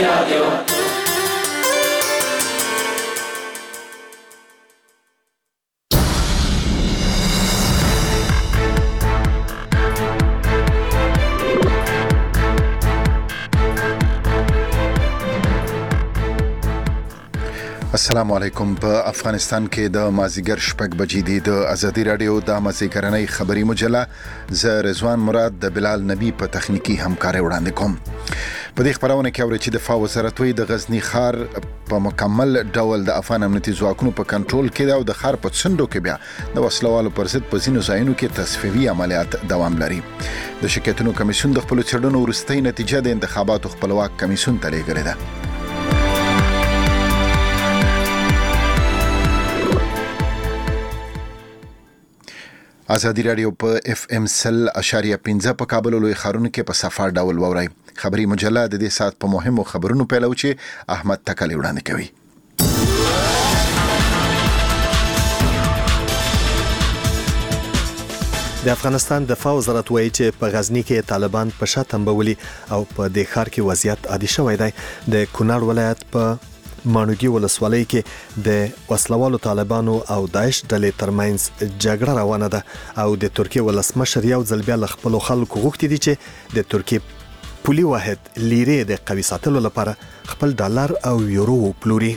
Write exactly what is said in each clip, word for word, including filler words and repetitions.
رادیو. السلام علیکم. په افغانستان کې د مازیګر شپږ بجې دي. د ازادي رادیو د مازیګرنۍ خبری مجله ز رضوان مراد د بلال نبی په تخنیکی همکاري وړاندې کوم. په دې خبرونه کې اوري چې د دفاع وزارت وی د غزنی ښار په مکمل ډول د افغان امنیتي ځواکونو په کنټرول کې دا او د ښار په څنډو کې بیا د وسلوالو پر ضد په ځینو ځایونو کې تصفیوي عملیات دوام لري. د شکایتونو کمیسیون د خپل چړنو وروستۍ نتیجه د انتخاباتو خپلواک کمیسیون ته لیږلې ده. ازادي رادیو په اف ام سل اشاریه پنځه په کابل لوی خارونو کې په صفار ډول ووري. خبری مجله د دې سات په مهمو خبرونو پیلو چې احمد تکلی وړاندې کوي. د افغانستان دفاع وزارت وایي چې په غزنی کې طالبان په شا تنبولي او په دې ښار کې وضعیت عادي شوی دی. د کونړ ولایت په مانوګي ولسوالۍ کې د وسلوالو طالبانو او داعش ډلې ترمنځ جګړه روانه ده او د ترکیه ولسمشر یو ځل بیا له خپل خلکو غوښتي دي چې د ترکیه پولي واحد لیرې د قوي ساتلو لپاره خپل ډالر او یورو وپلوري.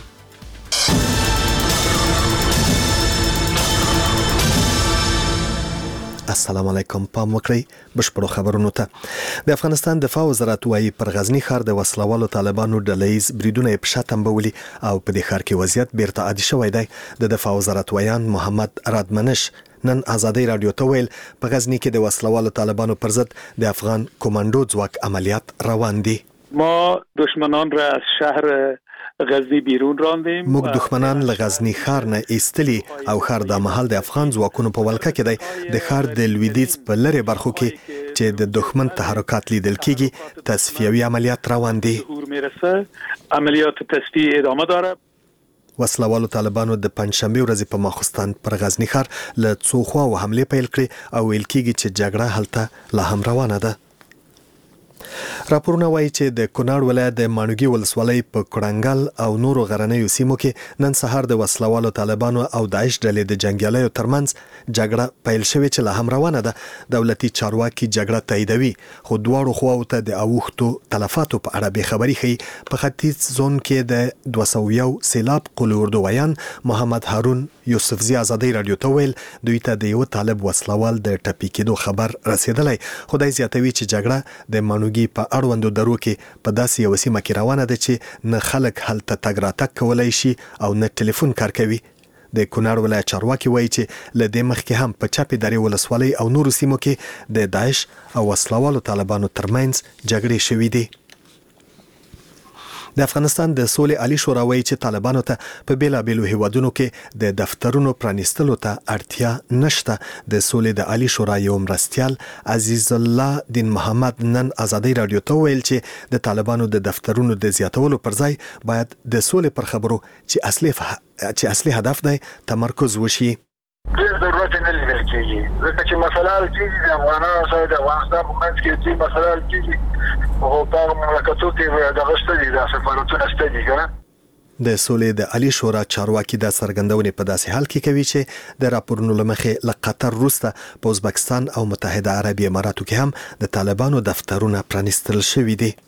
السلام علیکم. پام وکړئ بشپړو خبرونو ته. د افغانستان دفاع وزارت وايي پر غزنی ښار د وسلوالو طالبانو ډلهیز بریدونه په شا تنبولي او په دې ښار کې وضعیت بیرته عادي شوی دی. د دفاع وزارت ویان محمد رادمنش نن ازادي رادیو ته ویل په غزنی کې د وسلوالو طالبانو پر ضد د افغان کمانډو ځواک عملیات روان دي. ما دشمنان را از شهر غزنی بیرون راندیم. موږ دښمنان له غزنی ښار نه ایستلی او ښار د محل د افغان ځواکونو په ولکه کې دی. د ښار د لویدیځ په لری برخو کې چې د دښمن تحرکات لیدل کېږي تصفیوي عملیات روان دي. عملیات تصفیه ادامه داره. وسلوالو طالبانو د پنځشنبه ورځې په ماخوستن پر غزنی ښار له څو خواو حمله پیل کړې او ویل کېږي چې جګړه هلته لا هم روانه ده. راپورونه وایي چې د کونړ ولایت د مانوګي ولسوالۍ په کړنګل او نورو غرنیو سیمو کې نن سهار د وسلوالو طالبانو او داعش ډلې د جنگیالیو ترمنځ جګړه پیل شوې چې لا هم روانه ده. دولتي چارواکي جګړه تاییدوي خو دواړو خواو ته د اوښتو تلفاتو په اړه به خبري ښيي. په ختیځ زون کې د دوه سوه یو سیلاب قول اردو ویان محمد هارون یوسفزي ازادي رادیو ته ویل دوی ته د یو طالب وسلوال د ټپي کېدو خبر رسیدلی. خدای زیاتوي چې جګړه د مانوګي په اړوندو درو کې په داسې یو سیمه کې روانه ده چې نه خلک هلته تګ راتګ کولای شي او نه ټلیفون کار کوي. د کونړ ولایت چارواکي وایي چې له دې مخکې هم په چاپې درې ولسوالۍ او نورو سیمو کې د داعش او وسلوالو طالبانو ترمنځ جګړې شوې دي. د افغانستان د سولې عالی شورا وایي چې طالبانو ته په بیلابیلو هیوادونو کې د دفترونو پرانیستلو ته اړتیا نشته. د سولې د عالی شورا یو مرستیال عزیز الله دین محمد نن ازادي رادیو ته ویل چې د طالبانو د دفترونو د زیاتولو پر ځای باید د سولې پر خبرو چې اصلي چې اصلي هدف دی تمرکز وشي. ډېر ضرورت نه لیدل کېږي ځکه چې مسله حل کېږي د افغانانو سره د افغانستان په منځ کې چې مسله حل کېږي او په مملکتو کې دغه شته دي د سفارتونه شته دي که د سولې د عالی شورا چارواکي د څرګندونې په داسې حال کې کوي چې د راپورونو له مخې له قطر وروسته په ازبکستان او متحده عربي اماراتو کې هم د طالبانو دفترونه پرانیستل شوي دي.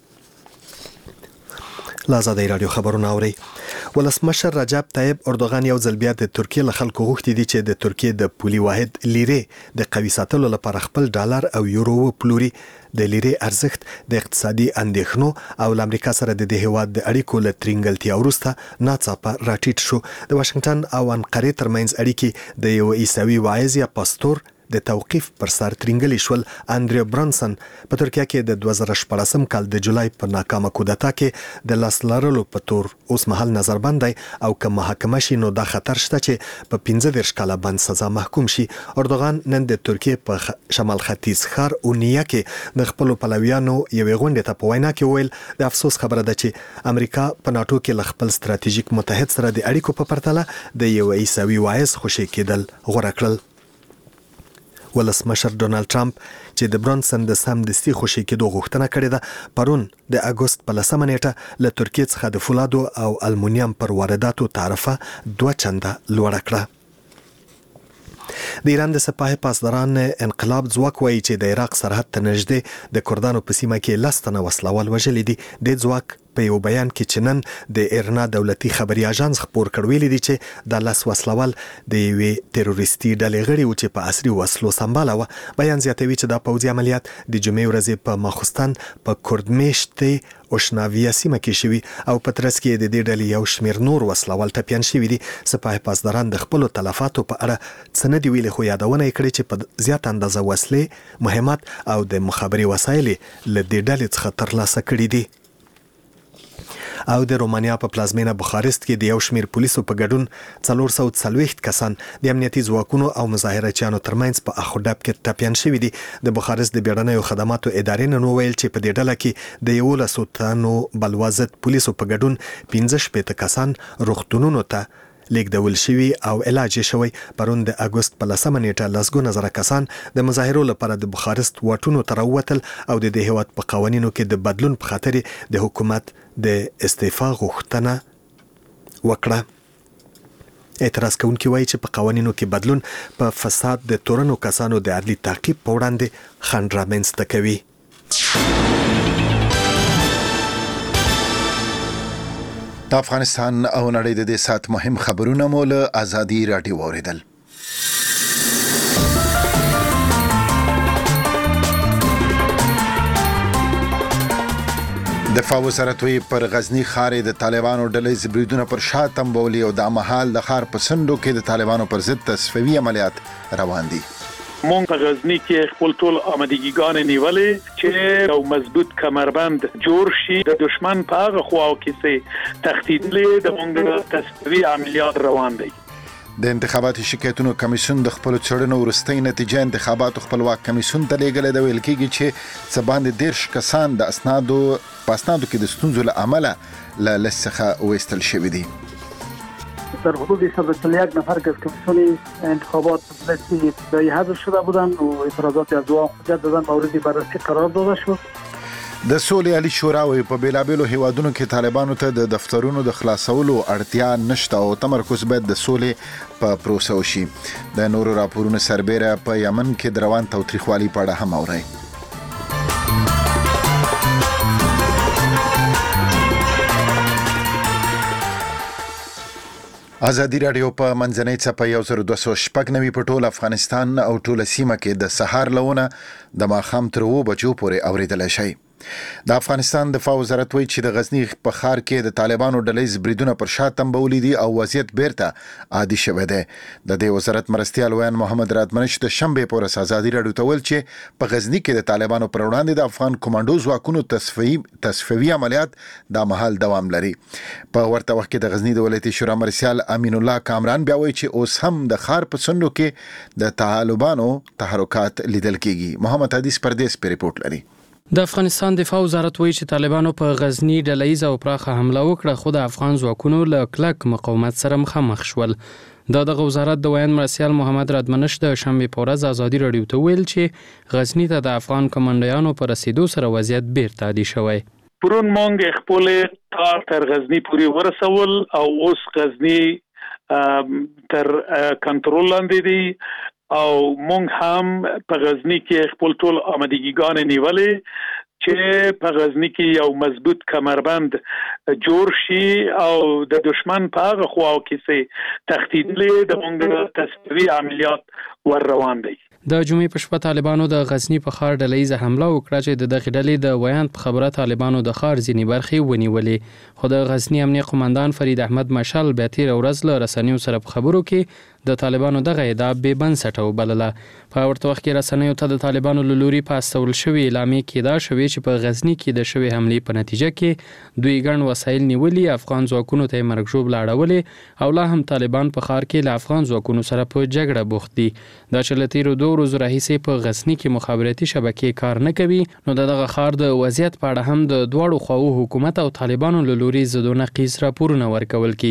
لازادي رادیو خبرونه اوري. ولسمشر رجب طیب اردوغان یو ځل بیا د ترکیه له خلکو غوښتي دي چې د ترکیه د پولي واحد لیرې د قوي ساتلو لپاره خپل ډالر او یورو وپلوري. د لیرې ارزښت د اقتصادي اندېښنو او امریکا سره د دې هیواد د اړیکو له ترینګلتیا وروسته ناڅاپه راټیټ شو. د واشنگټن او انقرې ترمنځ اړیکې د یو عیسوي واعظ یا پاستور د توقیف پر سر ترینګلی شول. اندریو برانسن په ترکیه کې د دوه زره شپاړسم کال د جولای په ناکامه کودتا کې د لاس لرلو په تور اوس مهال نظربند دی او که محاکمه شي نو دا خطر شته چې په پنځه دېرش کاله بند سزا محکوم شي. اردوغان نن د ترکیه په شمال ختیځ ښار اونیه کې د خپلو پلویانو یوې غونډې ته په وینا کې ویل د افسوس خبره ده چې امریکا په ناټو کې له خپل ستراتیژیک متحد سره د اړیکو په پرتله د یو عیسوي واعظ خوشي کېدل غوره کړل. ولسمشر ډونالد ټرمپ چې د برانسن د سمدستي خوشي کېدو غوښتنه کړې ده پرون د اګوست په لسمه نیټه له ترکیې څخه د فولادو او المونیم پر وارداتو تعرفه دوه چنده لوړه کړه. د ایران د سپاه پاسداران انقلاب ځواک وایي چې د عراق سرحد ته نږدې د کردانو په سیمه کې لس تنه وسلوال وژلي دي. د ځواک په یو بیان کې چې نن د ایرنا دولتي خبري اژانس خبر کړ ویلي دي چې د لس وسلوال د یوې تروریستي ډلې غړي و چې په عصري وسلو سمباله و. بیان زیاتوي چې دا پوځي عملیات د جمعې ورځې په ماخوستن په کردمیشت اوشناویه سیمه کې شوي او په ترڅ کې د دې ډلې یو شمېر نور وسلوال ټپیان شوي دي. سپاه پاسداران د خپلو تلفاتو په اړه څه نه دي ویلي خو یادونه یې کړې چې په زیات اندازه وسلې مهمات او د مخابري وسایل له دې ډلې څخه ترلاسه کړي دي. او د رومانیا په پلازمینه بخارست کې د یو شمېر پولیسو په ګډون څلور سوه څلوېښت کسان د امنیتي ځواکونو او مظاهرچیانو ترمنځ په اخوډب کې ټپیان شوي دي. د بخارست د بیړنیو خدماتو ادارې نن وویل چې په دې ډله کې د یولسو تنو بلوا ضد پولیسو په ګډون پنځه شپېته کسان روغتونونو ته لیږدول شوي او علاج یې شوی. پرون د اګوست په لسمه نیټه لسګونه زره کسان د مظاهرو لپاره د بخارست واټونو ته راووتل او د دې هیواد په قوانینو کې د بدلون په خاطر د حکومت د استعفا غوښتنه وکړه. اعتراض کوونکي وایي چې په قوانینو کې بدلون په فساد د تورنو کسانو د عدلي تعقیب په وړاندې خنډ رامنځته کوي. د افغانستان او نړۍ د دې سات مهم خبرونه مو له ازادي راډیو اوریدل. دفاع وزارت وی پر غزنی ښار د طالبانو ډلې بریدونه پر شا تنبولي او د مهال د ښار په سندو کې د طالبانو پر ضد تصفیوي عملیات روان دي. مونږ په غزنی کې خپل ټول آمادګیګان نیولې چې یو مضبوط کمربند جوړ شي. د دشمن په هغه خواو کې سي تخطیطلې د مونږ تصفیوي عملیات روان دي. د انتخاباتي شکایتونو کمیسیون د خپل څېړنو وروستۍ نتیجه انتخاباتو خپلواک کمیسیون ته لیږلې ده. ویل کېږي چې څه باندې دېرش کسان د اسنادو په اسنادو کې د ستونزو له امله له لست څخه وایستل شوي دي. در حدود صد و چهل و یک نفر که از کمیسیون انتخابات لیستی دایی حذف شده بودند و اعتراضات از او حجت دادن مورد بررسی قرار داده شد. د سولې عالی شورا وی په بیلابیلو هیوادونو کې طالبانو ته د دفترونو د خلاصولو اړتیا نشته او تمرکز باید د سولې په پروسه وشي. د نورو راپورونو سربېره په یمن کې د روان تاوتریخوالي په اړه هم اورئ. ازادي راډیو په منځنۍ څپه یو زر دوه سوه شپږ نوي په ټول افغانستان او ټوله سیمه کې د سهار لونه د ماښام تر اووه بجو پورې اورېدلی شئ. د افغانستان دفاع وزارت وایي چې د غزنی په ښار کې د طالبانو ډلې بریدونه پر شا تنبولي دي او وضعیت بیرته عادي شوی دی. د دې وزارت مرستیال ویان محمد رادمنش د شنبې په ورځ ازادي راډیو ته ویل چې په غزنی کې د طالبانو پر وړاندې د افغان کمانډو ځواکونو تصفیوي تصفیوي عملیات د مهال دوام لري. په ورته وخت کې د غزنی د ولایتي شورا مرستیال امین الله کامران بیا وایي چې اوس هم د ښار په څنډو کې د طالبانو تحرکات لیدل کېږي. محمد حدیث پردیس په ریپورت لري. د افغانستان دفاع وزارت وایي چې طالبانو په غزنی ډلهیزه او پراخه حمله وکړه خو د افغان ځواکونو له کلک مقاومت سره مخامخ شول. د دغه وزارت د ویان مرستیال محمد رادمنش د شنبې په ورځ ازادي راډیو ته ویل چې غزنی ته د افغان کمانډویانو په رسیدو سره وضعیت بیرته عادي شوی. پرون مونږ خپل کار تر غزنی پورې ورسول او اوس غزنی تر کنټرول لاندې دی او مونږ هم په غزنی کې خپل ټول آمادګیګان نیولې چې په غزنی کې یو مضبوط کمربند جوړ شي او د دشمن په هغه خواو کې سي تخطیطلې د مونږ تصفیوي عملیات ور روان دي. د جمعې په شپه طالبانو د غزنی په ښار ډلهیزه حمله وکړه چې د دغې ډلې د ویان په خبره طالبانو د ښار ځینې برخې ونیولې. خو د غزنی امنیه قومندان فرید احمد مشال بیا تېره ورځ له رسنیو سره په خبرو کې د طالبانو دغه ادعا بې بنسټه وبلله. په ورته وخت کې رسنیو ته د طالبانو له لوري په استول شوې اعلامیې کې دا شوې چې په غزنی کې د شوې حملې په نتیجه کې دوی ګڼ وسایل نیولي افغان ځواکونو ته یې مرګ ژوبله اړولې او لا هم طالبان په ښار کې له افغان ځواکونو سره په جګړه بوخت دي. دا چې له تېرو دوه ورځو راهیسې په غزنی کې مخابراتي شبکې کار نه کوي نو د دغه ښار د وضعیت په اړه هم د دواړو خواو حکومت او طالبانو له لوري ضد و نقیض راپورونه ورکول کېږي.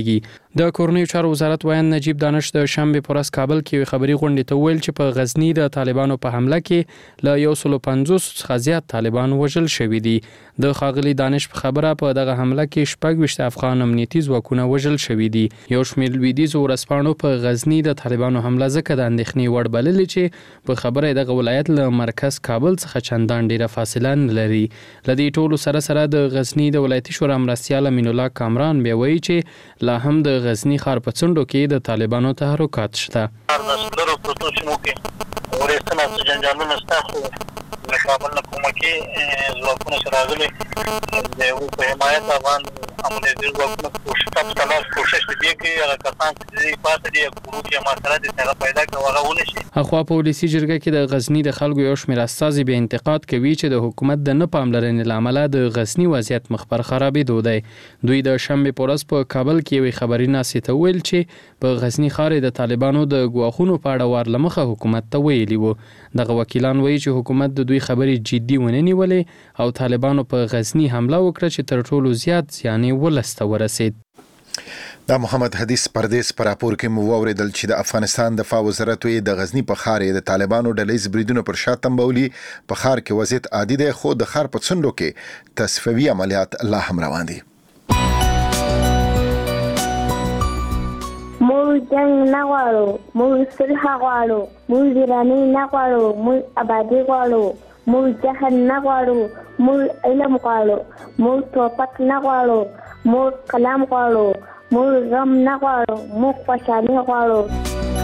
د کورنیو چارو وزارت ویان نجیب دانش د شنبه پر ورځ کابل کې خبري غونډه ته ویل چې په غزنی د طالبانو په حمله کې له یو سل پنځوس څخه زیات طالبان وژل شوي دي. د خاغلی دانش په خبره په دغه حمله کې شپږ ویشت افغان امنیتي ځواکونه وژل شوي دي. یو شمېر لویدیځو ورځپاڼو په غزنی د طالبانو حمله ځکه د اندېښنې وړ بللې چې په خبره دغه ولایت له مرکز کابل څخه چندان ډیره فاصله نه لري. لدې ټولو سره سره د غزنی د ولایتي شورا مرستیال امین الله کامران بیا وایي چې لا هم د غزنی ښار په څنډو کې د طالبانو تحرکات شته. نسلرو پروتو سیمو کې ورېستنه جنجالونه شته خو د کابل نه کومکي ځواکونه سره راغلي د په حمایت افغان امنیتي ځواکونه کوشش کوي کوشش کوي چې هغه کسان چې پاتې دي ګروپ یې ماسره دي هغه پیدا کوي هغه ونشي. اخوا په پولیسي جرګه کې د غزنی د خلکو یو شمېر استازي به انتقاد کوي چې د حکومت د نه پاملرنې لامل د غزنی وضعیت مخبر خرابېدو دی. دوی د شنبه په ورځ په کابل کې یو خبري ناسې ته ویل چې په غزنی ښار د طالبانو د ګواښونو په اړه ورلمخه حکومت ته ویلي وو. دغه وکیلان وایي چې حکومت د دوی خبرې جدي ونه نیولې او طالبانو په غزنی حمله وکړه چې تر ټولو زیات زیان ولسته ورسید. دا محمد حدیث پردیس پر راپور کې مو اوریدل چې د افغانستان دفاع وزارت وی د غزنی په ښار د طالبانو ډلېز بریدونو پر شا تنبولي په ښار کې وضعیت عادي دی خو د ښار په څنډو کې تصفیوي عملیات لا هم روان دي. موږ جنگ نه غواړو، موږ صلح غواړو، موږ ویراني نه غواړو، موږ آبادي غواړو، موږ جهل نه غواړو، موږ علم غواړو، موږ توپک نه غواړو، موږ کلام غواړو، موږ غم نه غواړو، موږ خوشحالي غواړو.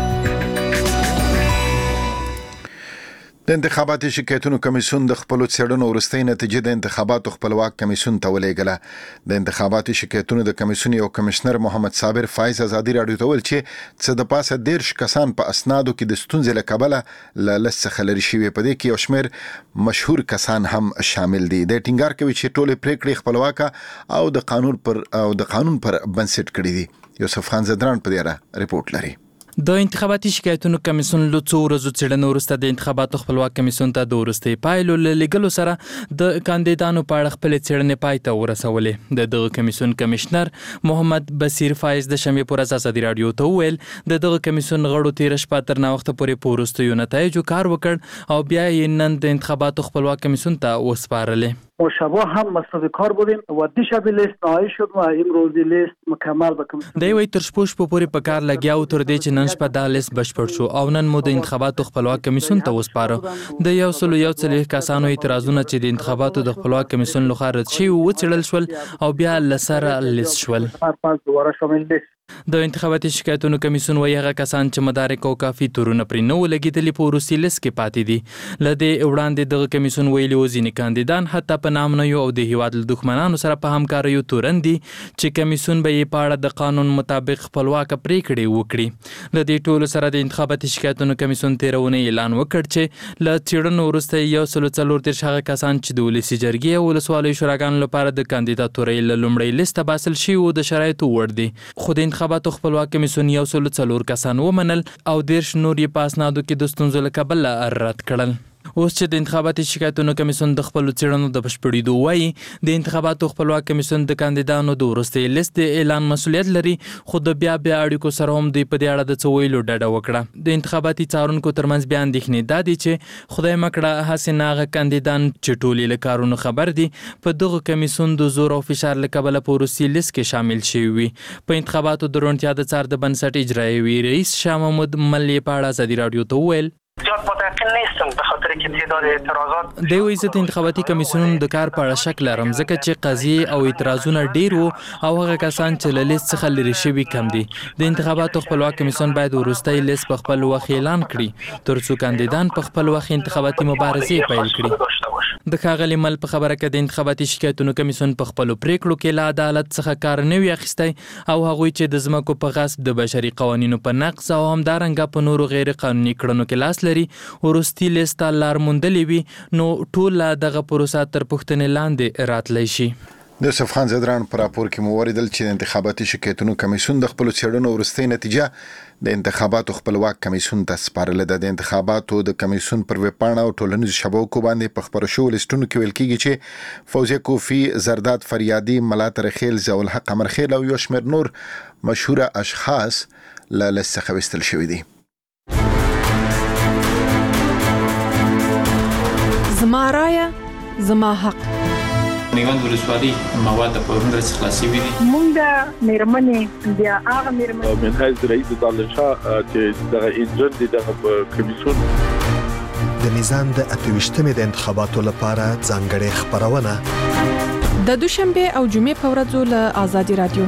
د انتخاباتي شکایتونو کمیسیون د خپل څېړنو وروستۍ نتیجې د انتخاباتو خپلواک کمیسیون ته ولېږله. د انتخاباتي شکایتونو د کمیسیون یو کمشنر محمد صابر فایز ازادي راډیو ته ویل چې څه د پاسه دیرش کسان په اسنادو کې د ستونزې له کبله له لس څخه لرې شوي. په دې کې یو شمېر مشهور کسان هم شامل دي. د ټینګار کوي چې ټولې پریکړې خپلواکه او د قانون پر او د قانون پر بنسټ کړي دي. یوسف خان زدران په دې اړه ریپورت لري. د انتخاباتي شکایتونو کمیسیون له څو ورځو څېړنې وروسته د انتخاباتو خپلواک کمیسیون ته د وروستۍ پایلو له لېږلو سره د کاندیدانو په اړه خپلې څېړنې پای ته ورسولې. د دغه کمیسیون کمشنر محمد بصیر فایز د شنبې په ورځ ازادي راډیو ته وویل د دغه کمیسیون غړو تېره شپه تر ناوخته پورې په وروستیو نتایجو کار وکړ او بیا یې نن د انتخاباتو خپلواک کمیسیون ته وسپارلې. ما شبا هم مصرف کار بودیم و دیشب لیست نهایی شد و امروزی لیست مکمل به کمیسیون دی وی تر شپو شپو پورې په کار لګیاو تر دې چې نن شپه دا لیست بشپړ شو او نن مو د انتخاباتو خپلواک کمیسیون ته وسپاره. د یو سلو یو څلوېښت کسانو اعتراضونه چې د انتخاباتو د خپلواک کمیسیون لخوا رد شوي وڅېړل شول او بیا له سره لیست شول. د انتخاباتي شکایتونو کمیسیون وایي هغه کسان چې مدارک او کافي تورونه پرې نه ولګېدلي په وروستي لیست کې پاتې دي. له دې وړاندې دغه کمیسیون ویلي و ځینې کاندیدان حتی په نامنیو او د هیواد له دښمنانو سره په همکاریو تورن دي چې کمیسیون به یې په اړه د قانون مطابق خپلواکه پریکړې وکړي. له دې ټولو سره د انتخاباتي شکایتونو کمیسیون تېره اونۍ اعلان وکړ چې له څېړنو وروسته یو سلو څلور دېرش هغه کسان چې د ولسي جرګې او ولسوالیو شوراګانو لپاره د کاندیداتورۍ له لومړۍ لیسته باسل شوي وو د شرایطو وړ دي. خو د انتخاباتو خپلواک کمیسیون یو سلو څلور کسان ومنل او دېرش نور یې په اسنادو کې د ستونزو له کبله رد کړل. اوس چې د انتخاباتي شکایتونو کمیسیون د خپلو څېړنو د بشپړېدو وایي د انتخاباتو خپلواک کمیسیون د کاندیدانو د وروستۍ لیست د اعلان مسؤلیت لري خو د بیا بیا اړیکو سره هم دوی په دې اړه د څه ویلو ډډه وکړه. د انتخاباتي څارونکو ترمنځ بیا اندېښنې دا دي چې خدای مکړه هسې نه هغه کاندیدان چې ټول یې له کارونو خبر دي په دغه کمیسیون د زور او فشار له کبله په وروستي لیست کې شامل شوي وي. په انتخاباتو د روڼتیا د څار د بنسټ اجرایوي رئیس شاه محمود ملې په اړه ازادي راډیو ته وویل زیاد متأکد نیستم به خاطر که تعداد اعتراضات دی وایي زه د انتخاباتي کمیسیونونو د کار په اړه شک لرم ځکه چې قضیې او اعتراضونه ډېر وو او هغه کسان چې له لیست څخه لرې شوي کم دي. د انتخاباتو خپلواک کمیسیون باید وروستی لیست په خپل وخت اعلان کړي تر څو کاندیدان په خپل وخت انتخاباتي مبارزې پیل کړي. د ښاغلي مل په خبره کې د انتخاباتي شکایتونو کمیسیون په خپلو پریکړو کې له عدالت څخه کار نه وي اخیستی او هغوی چې د ځمکو په غصب د بشري قوانینو په نقض او همدارنګه په نورو غیر قانوني کړنو کې لاس لري وروستي لیست لار موندلې وي نو ټول دغه پروسه تر پوښتنې لاندې راتلی شي. د یوسف خان زدران پر راپور کې مو وریدل چې د انتخاباتي شکایتونو کمیسیون د خپل چېړنو ورستۍ نتیجه د انتخاباتو خپلواک کمیسیون ته سپارل ده. د انتخاباتو د کمیسیون پر ویب پاڼه او ټولنیزو شبکو باندې په خبرو شو لیستونو کې ویل کیږي چې فوزیه کوفی، زرداد فریادي، ملاتر خیل، ضیاء الحق امرخیل او یو شمېر نور مشهوره اشخاص له لیست څخه ویستل شوي دي. زما رایه زما حق. نیوند ولسوالۍ مواد په هندرس خلاصي وي. مونږ د میرمنې بیا هغه میرمنې من حیث رئیس دالشاه چې دغه انجن دي دغه کمیسیون د میزان د اتويشتمې د انتخاباتو لپاره ځانګړې خبرونه د دوشنبه او جمعې په ورځو له آزادي رادیو.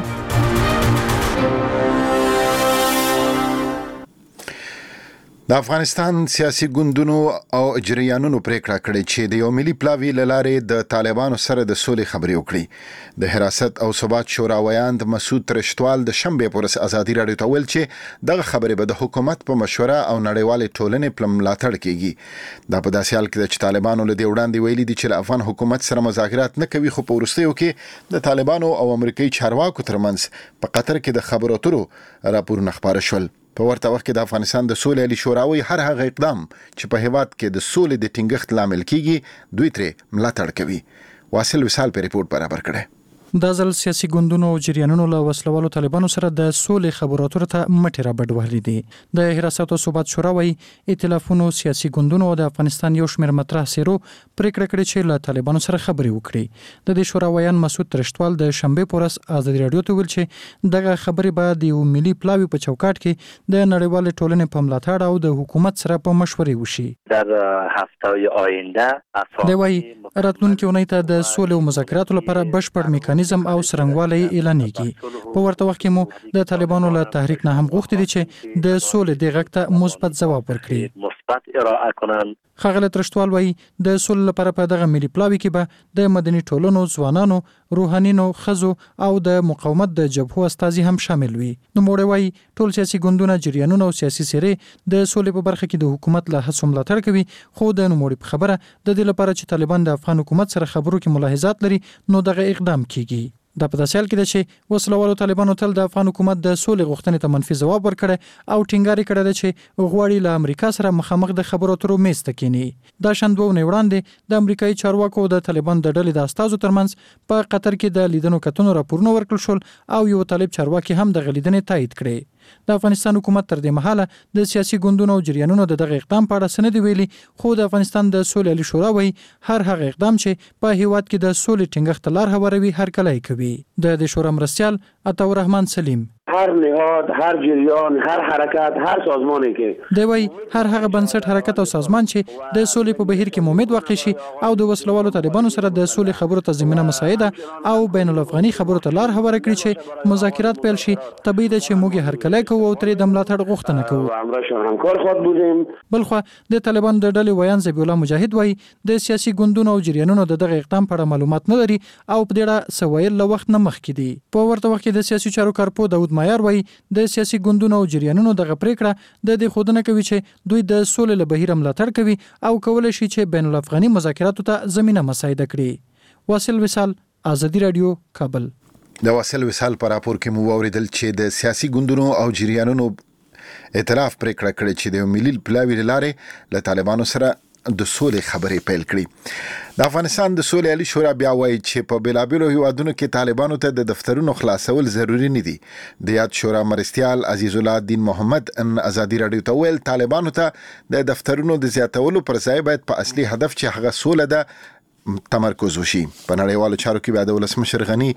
د افغانستان سیاسي ګوندونو او جریانونو پریکړه کړې چې د یو ملي پلاوی لاره د طالبانو سره د سولې خبرې وکړي. د حراست او ثبات شورا ویاند مسعود ترشتوال د شنبه پورس ازادي رادیو ته ویل چې دغه خبرې به د حکومت په مشوره او نړیوال ټولنې په ملاتړ کیږي. دا په داسې حال کې چې طالبانو له دې وړاندې ویلي دي چې له افغان حکومت سره مذاکرات نه کوي، خو په وروستیو کې د طالبانو او امریکایي چارواکو ترمنځ په قطر کې د خبرو اترو راپورونه خبره شول. په ورته وخت کې د افغانستان د سولې علي شوراوي هر هغه اقدام چې په هیواد کې د سولې د ټینګښت لامل کیږي دوی ترې ملاتړ کوي. واصل وصال په ریپورت برابر کړي. د ځل سیاسي ګوندونو او جریانونو له وسلوالو طالبانو سره د سولې خبرو اترو ته مټې را بډوهلې دي. د حراست او ثبات شورا وايي ائتلافونو سیاسي ګوندونو د افغانستان یو شمېر مطرح سیرو پریکړه کړې چې له طالبانو سره خبرې وکړي. د دې شورا ویان مسعود ترشتوال د شنبه پورس آزادي رادیو ته ویل چې دغه خبرې به د یو ملي پلاوی په چوکاټ کې د نړیوال ټولنې په ملاتړ او د حکومت سره په مشورې وشي. در هفته‌های آینده د وايي راتلونکي اونۍ ته د سولې او مذاکراتو لپاره بشپړ میکانیزم او سرنګوالی اعلانېږي. په ورته وخت کې مو د طالبانو له تحریک نه هم غوښتي دي چې د سولې د غږ ته مثبت ځواب ورکړي. مثبت ارائه کنند. خغل ترشتوال وایي د سولې لپاره په دغه ملي پلاوی کې به د مدني ټولنو، ځوانانو، روحانینو، خزو او د مقاومت د جبهو استازي هم شامل وي. نو موږ وایي ټول سیاسي ګوندونه، جریانونه او سیاسي سیرې د سولې په برخه کې د حکومت له هڅو ملاتړ کوي، خو د نوموړي په خبره د دې لپاره چې طالبان د افغان حکومت سره خبرو کې ملاحظات لري نو دغه اقدام کیږي. دا په داسې حال کې ده چې وسلوالو طالبانو تل د افغان حکومت د سولې غوښتنې ته منفي ځواب ورکړی او ټینګار کړی ده چې غواړي له امریکا سره مخامخ د خبرو اترو میز ته کینی. دا شان دوه ونې وړاندې د امریکایي چارواکو د طالبان د ډلې د استازو ترمنځ په قطر کې د لیدنو کتنو راپورونه ورکړل شول او یو طالب چارواکي هم د لیدنې تایید کړي. د افغانستان حکومت تر دې مهاله د سیاسي ګوندونو او جریانونو د دغه اقدام په اړه سند ویلي، خو د افغانستان د سولې علي شورا وايي هر هغه اقدام چې په هیواد کې د سولې ټینګښت لار هواروي هر کله کوي. د دې شورا مرستیال عطا الرحمن سلیم هر نهاد، هر جریان، هر حرکت، هر سازمانی که دی وای هر هغه بنسټ، حرکت او سازمان چې د سولې په بهیر کې امید واقع شي او د وسلوالو طالبانو سره د سولې خبرو ته زمينه مساعده او بین الافغاني خبرو ته لار هواره کړي چې مذاکرات پیل شي. طبيعي ده چې موږ هر کله کوو او ترې د ملاتړ غوښتنه کوو. همراهشان همکار خود بودیم. بلخو د طالبان د ډلې ویان ذبیح الله مجاهد وای د سیاسي ګوندونو او جریانونو د دغه اقدام په اړه معلومات نه لري او په دې اړه سوایل له وخت نه مخکې دي. په ورته وخت کې د سیاسي چارو کارپو داود مایار وای د سیاسي ګوندونو او جریانونو دغه پریکړه د دې خودنه کوي چې دوی د سولې له بهیر ملاتړ کوي او کولای شي چې بین الافغاني مذاکراتو ته زمينه مساعده کړي. واصل وصال، آزادي رادیو، کابل. د واصل وصال پر راپور کې مو اوریدل چې د سیاسي ګوندونو او جریانونو ائتلاف پریکړه کړې چې د ملي پلاوی لاره له طالبانو سره د سولې خبرې پیل کړي. د افغانستان د سولې علي شورا بیا وایي چې په بیلابیلو هیوادونو کې طالبانو ته د دفترونو خلاصول ضروری نه دي. د یاد شورا مرستیال عزیز الله الدین محمد ان آزادي رادیو ته ویل طالبانو ته د دفترونو د زیاتولو پر ځای باید په اصلي هدف چې هغه سوله ده تمرکز وشي. په نړیوالو چارو کې بیا د ولسمشر غنی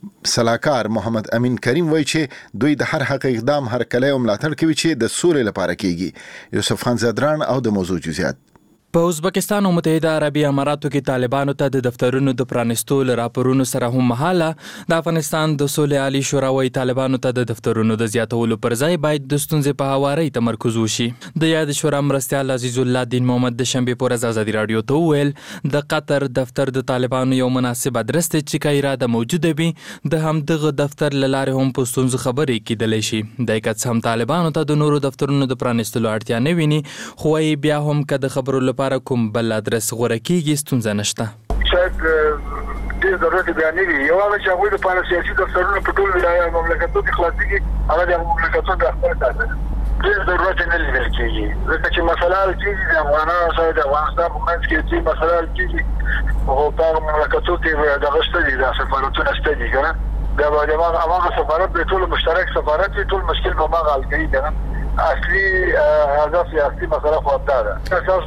سلاکار محمد امین کریم وایي چې دوی د هر حق اقدام هر کله ملاتړ کوي چې د سولې لپاره کیږي. یوسف خان زدران او د موضوع جزئیات. په ازبکستان او متحده عربي اماراتو کې طالبانو ته د دفترونو د پرانستو راپورونو سره هم مهاله د افغانستان د سولې عالی شورا وايي طالبانو ته د دفترونو د زیاتولو پر ځای باید د ستونزې په هواري تمرکز وشي. د یاد شورا مرستیال عزیز الله الدین محمد د شنبه پر ورځ آزادي رادیو ته ویل د قطر دفتر د طالبانو یو مناسب ادرس ته چې کا اراده موجوده وي د هم دغه دفتر لاره هم په ستونزو خبرې کېدلی شي. د کڅ هم طالبانو ته د نورو دفترونو د پرانستلو اړتیا نه ویني، خو بیا هم کده خبرو لپاره کوم بل ادرس غوړه کیږي ستونزه نشته. شاید ډېر ضرورت بیان نه وي. یو هغه چې هغوی لپاره سیاسي دفترونه په ټول مملکتونو کې خلاصېږي هغه د مملکتونو د خپل ساتنه ډېر ضرورت نه لیدل کېږي، ځکه چې مسله حل کېږي د افغانانو سره د افغانستان په منځ کې چې مسله حل کېږي خو په هغه مملکتونو کې دغه شته دي، دا سفارتونه شته دي که نه، دا به هماغه سفارت به ټول مشترک سفارت وي، ټول مشکل به هماغه حل کوي که نه. اصلي هدف یا اصلي مسله خو همدا ده. اساس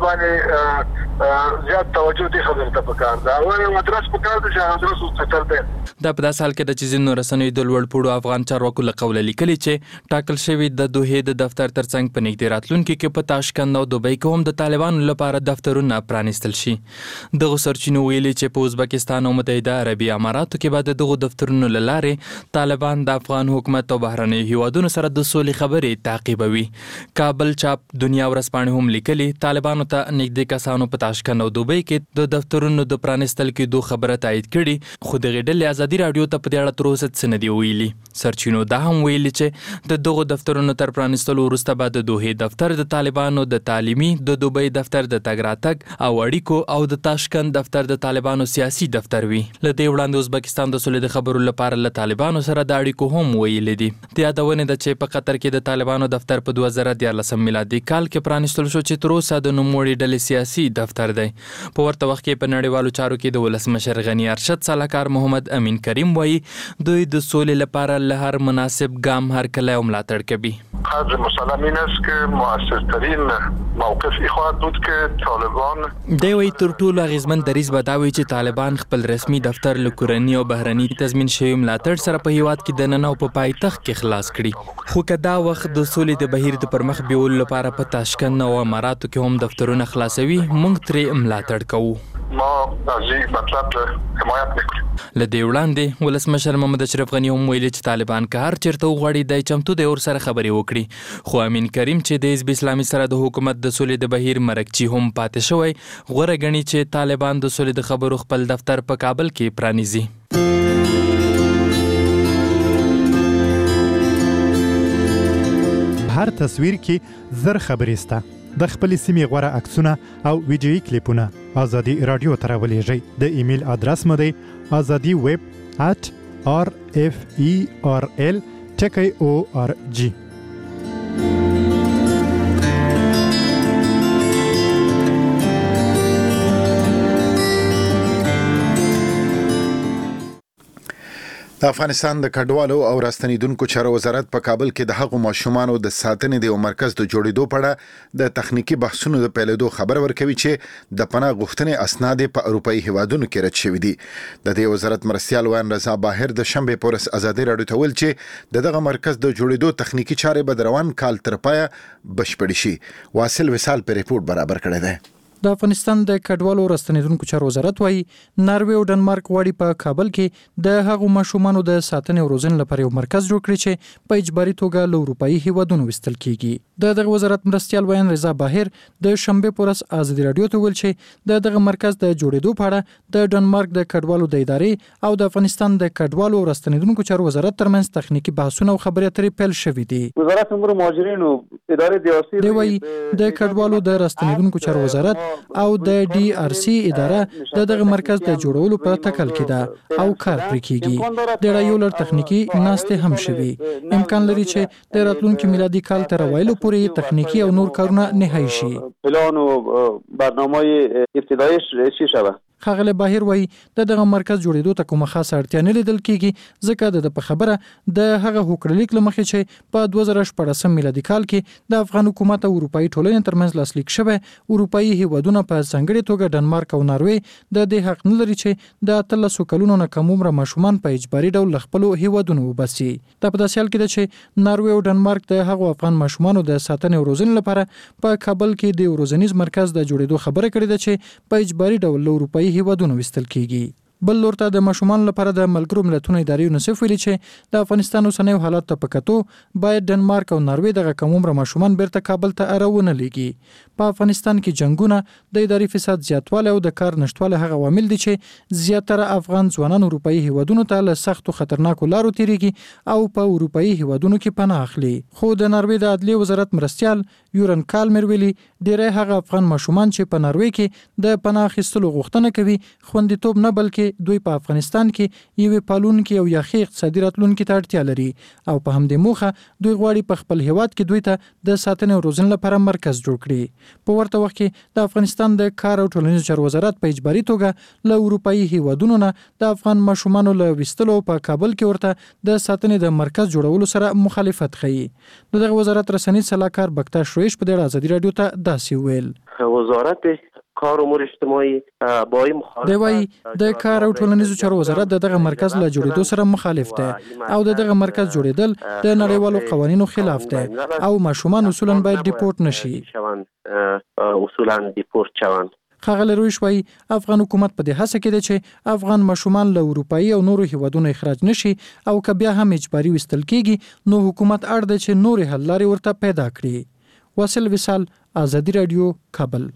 باندې زیات توجه دې خبرې ته پکار ده. اول یو ادرس پکار ده چې ادرس وڅتل دی. دا په داسې حال کې د چې ځینو رسنیو د لوړ پوړو افغان چارواکو له قوله لیکلي چې ټاکل شوي د دوحې د دفتر ترڅنګ په نږدې راتلونکي کې په تاشکند او دوبۍ کې هم د طالبانو لپاره دفترونه پرانیستل شي. دغو سرچینو ویلي چې په ازبکستان او متحده عربي اماراتو کې به د دغو دفترونو له لارې طالبان د افغان حکومت او بهرنیو هیوادونو سره د سولې خبرې تعقیبوي. کابل چاپ دنیا ورځپاڼې هم لیکلي طالبانو ته نږدې کسانو په تاشکند او دوبۍ کې د دفترونو د پرانیستل کېدو خبره تایید کړي، خو دغې ډلې ازادي راډیو ته په دې اړه تر اوسه څه نه دي ویلي. سرچینو دا هم ویلي چې د دغو دفترونو تر پرانیستلو وروسته به د دوحې دفتر د طالبانو د تعلیمي، د دوبۍ دفتر د تګ راتګ او اړیکو او د تاشکند دفتر د طالبانو سیاسي دفتر وي. له دې وړاندې ازبکستان د سولې د خبرو لپاره له طالبانو سره د اړیکو هم ویلي دي. د یادونې ده چې په قطر کې د طالبانو دفتر په دوه زره دیارلسم میلادي کال کې پرانیستل شو چې تر اوسه د نوموړې ډلې سیاسي دفتر دی. په ورته وخت کې په نړیوالو چارو کې د ولسمشر غني ارشد سلاکار محمد امین کریم وایي دوی د سولې لپاره له هر مناسب ګام هرکلی او ملاتړ کوي. قدر مسلم این است که مؤثرترین موقف خواهد بود که طالبان دی وایي تر ټولو اغیزمن دریځ به دا وي چې طالبان خپل رسمي دفتر له کورني او بهرني تضمین شوي ملاتړ سره په هیواد کې دننه او په پایتخت کې خلاص کړي. خو که دا وخت د سولې د بهیر د پرمخ بیولو لپاره په تاشکند او اماراتو کې هم دفترونه خلاصوي، موږ ترې ملاتړ کوو. ما از این مطلب حمایت میکنیم. له دې وړاندې ولسمشر محمد اشرف غني هم ویلي چې طالبان که هر چیرته وغواړي دی چمتو دی ورسره خبرې وکړي. خو امین کریم چې د حزب اسلامي سره د حکومت د سولې د بهیر مرکچي هم پاتې شوی، غوره ګڼي چې طالبان د سولې د خبرو خپل دفتر په کابل کې پرانیزي. هر تصویر کې زر خبرې سته. د خپل سیمې غوره عکسونه او ویډیويي کلیپونه آزادي رادیو ته راولېږئ. د ایمیل ادرس مو دی azadi web at r f e r l ټکی او ار جی. د افغانستان د کډوالو او راستنیدونکو چارو وزارت په کابل کې د هغو ماشومانو د ساتنې د یو مرکز د جوړېدو په اړه د تخنیکی بحثونو د پیلېدو خبر ورکوي چې د پناه غوښتنې اسناد په اروپאי هیوادونو کې رد شوي دي. د دې وزارت مرستیال وان رضا باهر د شنبه پورس ازادي راډیو ته ویل چې دغه مرکز د جوړېدو تخنیکی چارې به روان کال تر پایه بشپړ شي. واصل وصال په ریپورت برابر کړی دی. د افغانستان د کډوالو راستنیدونکو چارو وزارت وايي ناروې او ډنمارک غواړي په کابل کې د هغو ماشومانو د ساتنې او روزنې لپاره یو مرکز جوړ کړي چې په اجباري توګه له اروپאי هیوادونو وستل کیږي. د دغه وزارت مرستیال ویان رضا باهر د شنبه پورس ازادي رادیو ته ویل چې د دغه مرکز د جوړېدو په اړه د ډنمارک د کډوالو د ادارې او د افغانستان د کډوالو راستنیدونکو چارو وزارت ترمنځ تخنیکی بحثونه او خبرې اترې پیل شوې دي. وزارت امور مهاجرین او ادارې د اوسې دی وايي د کډوالو د راستنیدونکو چارو وزارت او د ډي ار سي اداره د دغه مرکز د جوړولو په تکل کې ده او کار پرې کیږي. د رایولر تخنیکی ناسته هم شوي. امکان لري چې د راتلونکي میلادي کال تر وایلو پورې تخنیکی او نور کارونه نهایی شي. پلان او برنامه‌های ابتدایي شي شوه. خغله باهر وای د دغه مرکز جوړېدو ته کومه خاصه اړتیا نه لیدل کیږي ځکه د په خبره د هغه هوکړلیک لمخې چې په دوه زره شپږ میلادي کال کې د افغان حکومت او اروپאי ټولنې ترمنځ لاسلیک شوه. اروپאי هیوادونه په ځانګړي توګه ډنمارک او ناروې د دې حق نه لري چې د اتلسو کلونو نه کم عمره ماشومان په اجباري ډول خپل هیوادونو وباسي. دا په داسې حال کې ده چې ناروې او ډنمارک د هغو افغان ماشومانو د ساتنې او روزنې لپاره په کابل کې د روزنیز مرکز د جوړېدو خبره کړې ده چې په اجباري ډول له اروپאי هیوادونو وستل کیږي. بل لور ته د ماشومان لپاره د ملګرو ملتونو ادارې یونیسف ویلي چې د افغانستان اوسنیو حالات ته پکتو باید ډنمارک او ناروې دغه کم عمره ماشومان بیرته کابل ته اړونه لګي. په افغانستان کې جنگونه د اداري فساد زیاتوالی او د کار نشټوالی هغه عوامل دي چې زیاتره افغان ځوانان اروپאי هیوادونو ته له سختو خطرناکو لارو تیریږي او په اروپאי هیوادونو کې پناه اخلي. خو د ناروې د عدلیې وزارت مرستیال یورن کالمر ویلي ډیری هغه افغان ماشومان چې په ناروې کې د پناه اخیستلو غوښتنه کوي خوندیتوب نه بلکې کې دوی په افغانستان کې یو پالونکي او یخي اقتصادي راتلونکي ته اړتیا لري او په همدې موخه دوی غواړي په خپل هیواد کې دوی ته د ساتنې او روزنې لپاره مرکز جوړ کړي. په ورته وخت کې د افغانستان د کار او ټولنیزو چارو وزارت په اجباري توګه له اروپאי هیوادونو نه د افغان ماشومانو له وستلو په کابل کې ورته د ساتنې د مرکز جوړولو سره مخالفت ښيي. دغه وزارت رسنۍ صلاحکار بکتاش رویش په دې ازادي رادیو ته داسې ویل. وزارت کار امور اجتماعي با این مخالفت دی وایي د کار او ټولنیزو چارو وزارت دغه مرکز له جوړېدو سره مخالف دی او دغه مرکز جوړېدل د نړیوالو قوانینو خلاف دی او ماشومان اصولا باید ډیپورت نشي. اصولا ډیپورت شوند. ښاغلی رویش وایي افغان حکومت په دې هڅه کې دی چې افغان ماشومان له اروپאי او نورو هیوادونو اخراج نشي او که بیا هم اجباري وستل کېږي نو حکومت اړ دی چې نورې حل لارې ورته پیدا کړي. واصل وصال، آزادي رادیو، کابل.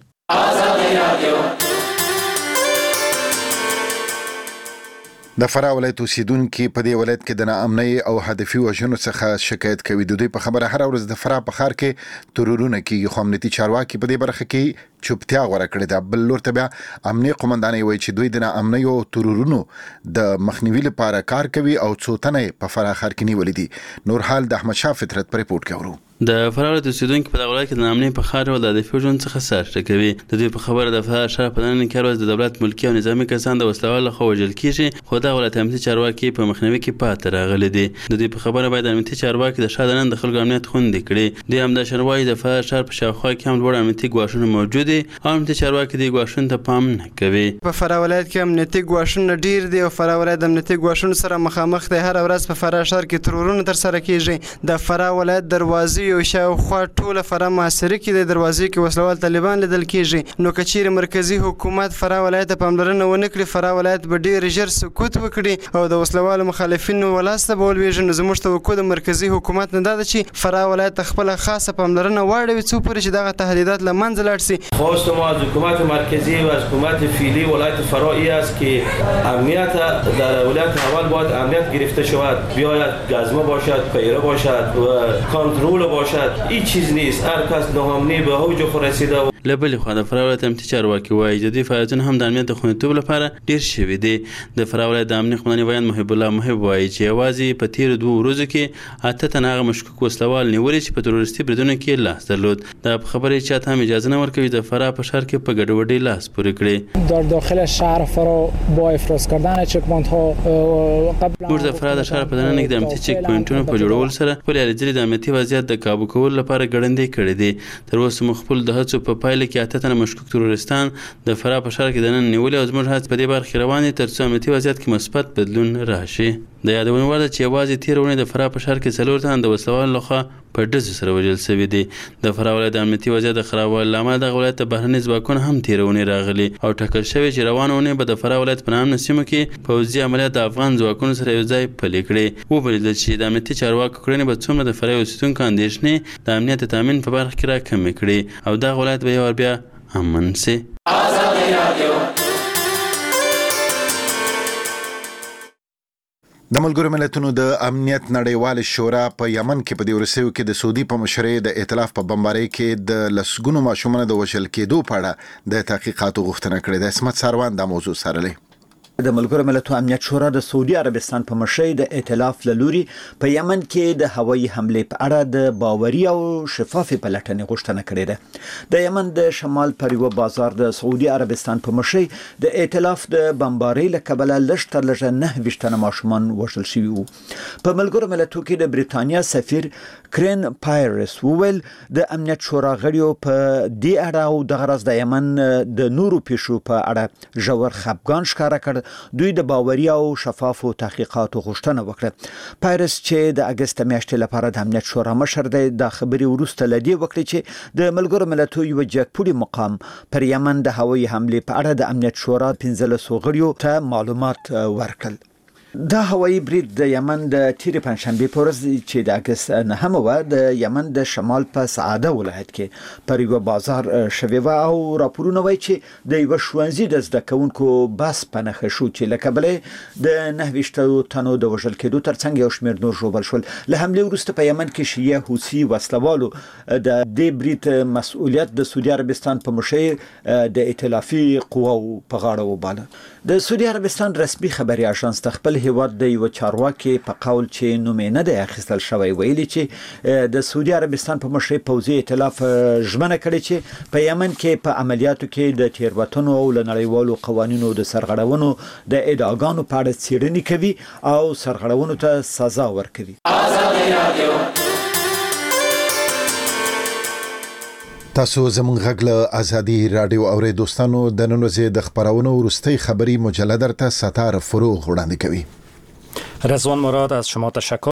د فراه ولایت اوسیدونکو په دې ولایت کې د ناامنۍ او هدفي وژنو څخه شکایت کوي. د دوی په خبره هر ورځ د فراه په ښار کې ترورونه کیږي، خو امنیتي چارواکي په دې برخه کې چوپتیا غوره کړې ده. بل لور ته بیا امنیتي قومندانۍ وایي چې دوی د ناامنۍ او ترورونو د مخنیوي لپاره کار کوي او څو تنه په فراه ښار کې نیولې دي. نور حال د احمد شاه فطرت پر ریپورت کوي. د فراه ولایت اوسیدونکو په دغه ولایت کې د ناامنۍ په ښار او د هدفي وژنو څخه سر ټکوي. د دوی په خبره د فراه ښار په دننه کې هر ورځ د دولت ملکي او نظامي کسان د وسلوالو لخوا وژل کېږي، خو دغه ولایت امنیتي چارواکي په مخنیوي کې پاتې راغلي دي. د دوی په خبره باید امنیتي چارواکي د ښار دننه د خلکو امنیت خوندي کړي. دوی همداشان وایي د فراه ښار په شاوخوا کې هم لوړ امنیتي ګواښونه موجود دي او امنیتي چارواکي دې ګواښونو ته پام نه کوي. په فراه ولایت کې امنیتي ګواښونه ډیر دي او فراه ولایت د امنیتي ګواښونو سره مخامخ دی. هر ورځ په فراه ښار کې ترورونه ترسره کېږي. د فراه ولایت دروازې او شاوخوا ټوله فراه محاصره کې د دروازې کې وسلوال طالبان لیدل کېږي. نو که چیرې مرکزي حکومت فراه ولایت ته پاملرنه ونه کړي، فراه ولایت به ډېر ژر سقوط وکړي او د وسلوالو مخالفینو ولاسته به ولویږي. نو زموږ توقع د مرکزي حکومت نه دا ده چې فراه ولایت ته خپله خاصه پاملرنه واړوي څو پورې چې دغه تهدیدات له منځه لاړ شي. خواست ما از حکومت مرکزی و از حکومت فعلی ولایت فراه ای است که امنیت در ولایت اول باید امنیت گرفته شود، بیاید گزمه باشد، پیره باشد و کنترل باشد. هیچ چیز نیست. هر کس ناامنی به اوج خود رسیده. له بلې خوا د فراه ولایت امنیتي چارواکي وایي د دوی فعالیتونه هم د امنیت د خوندیتوب لپاره ډېر شوي دي. د فراه ولایت د امنیت قومندان ویاند محب الله محب وایي چې یوازې په تېرو دوو ورځو کې اته تنه هغه مشکوک وسلوال نیولي چې په تروریستي بریدونو کې لاس درلود. دا په خبره چا ته هم اجازه نه ورکوي د فراه په ښار کې په ګډوډۍ لاس پورې کړي. در داخل شهر فراه با افراز کردن چک‌پوینت‌ها قبل موږ د فراه د ښار په دننه کې د امنیتي چک پوینټونو په جوړولو سره خپلې هلې ځلې د امنیتي وضعیت د کابو کولو لپاره ګړندۍ کړي دي. تر اوسه موږ خپل د هڅو په پایله کې اته تنه مشکوک تروریستان د فراه په ښار کې دننه نیولي او زموږ هڅې په دې برخه روان دي تر څو امنیتي وضعیت کې مثبت بدلون راشي. د یادونه وړ ده چې یوازې تېره اونۍ د فراه په ښار کې څلور تنه د وسلوالو لخوا په ډزو سره وژل شوي دي. د فراه ولایت د امنیتي وضعیت د خرابوالي له امله دغه ولایت ته بهرني ځواکونه هم تېره اونۍ راغلي او ټاکل شوي چې روانه اونۍ به د فراه ولایت په نامه سیمو کې پوځي عملیات د افغان ځواکونو سره یو ځای پلي کړي. وبلیدل چې د امنیتي چارواکو کړنې به څومره د فراه اوسېدونکو اندېښنې د امنیت د تامین په برخه کې راکمې کړي او دغه ولایت به یو وار بیا امن شي. د ملګرو ملتونو د امنیت نړیوال شورا په یمن کې په دې ورسېو کې د سعودي په مشرۍ د ائتلاف په بمبارۍ کې د لسګونو ماشومانو د وژل کېدو په اړه د تحقیقاتو غوښتنه کړې ده. اسمت ساروان دا موضوع څارلې. د ملګرو ملتونو امنیت شورا د سعودي عربستان په مشرۍ د ائتلاف له لوري په یمن کې د هوایي حملې په اړه د باوري او شفافې پلټنې غوښتنه کړې ده. د یمن د شمال پر یوه بازار د سعودي عربستان په مشرۍ د ائتلاف د بمبارۍ له کبله لږ تر لږه نهه ویشت تنه ماشومان وژل شوي وو. په ملګرو ملتونو کې د بریتانیا سفیر کرین پایرس وویل د امنیت شورا غړیو په دې اړه او دغه راز د یمن د نورو پیښو په اړه ژور خفګان ښکاره کړ. دوی د باوري او شفافو تحقیقاتو غوښتنه وکړه. پایرس چې د اګست میاشتې لپاره د امنیت شورا مشر دی د خبرې وروسته لدی وکړي چې د ملګرو ملتونو یو جګپوړي مقام پر یمن د هوایي حملې په اړه د امنیت شورا پنځلسو غړیو ته معلومات ورکړل. دا هوایي برید د یمن د تیرې پنځشنبه په ورځ چې د اگست نهمه و د یمن د شمال په سعاده ولایت کې پر یو بازار شوی و او راپورونه وایي چې د یو ښوونځي د زده کوونکو بس په نښه شو چې له کبله د نهه تنو د وژل کېدو ترڅنګ یو شمېر نور ژوبل شول. له حملې وروسته په یمن کې شیعه حوثي وسلوالو د دې برید مسؤلیت د سعودي عربستان په مشر د ائتلافي قواو په غاړه وباله. د سعودي عربستان رسمي خبري اژانس د خپل هیواد د یو چارواکي په قول چې نوم نه دی اخیستل شوی ویلي چې د سعودي عربستان په مشر پوځي ائتلاف ژمنه کړې چې په یمن کې په عملیاتو کې د تیروتنو او لنړیوالو قوانینو د سرغړونو د ادعاګانو په اړه څېړنې کوي او سرغړونو ته سزا ورکوي. تاسو زموږ غږ له ازادي رادیو اورې دوستانو د نن ورځې د خبرونو وروستۍ خبری مجله درته ستاره فروغ وړاندې کوي. رضوان مراد از شما تشکر.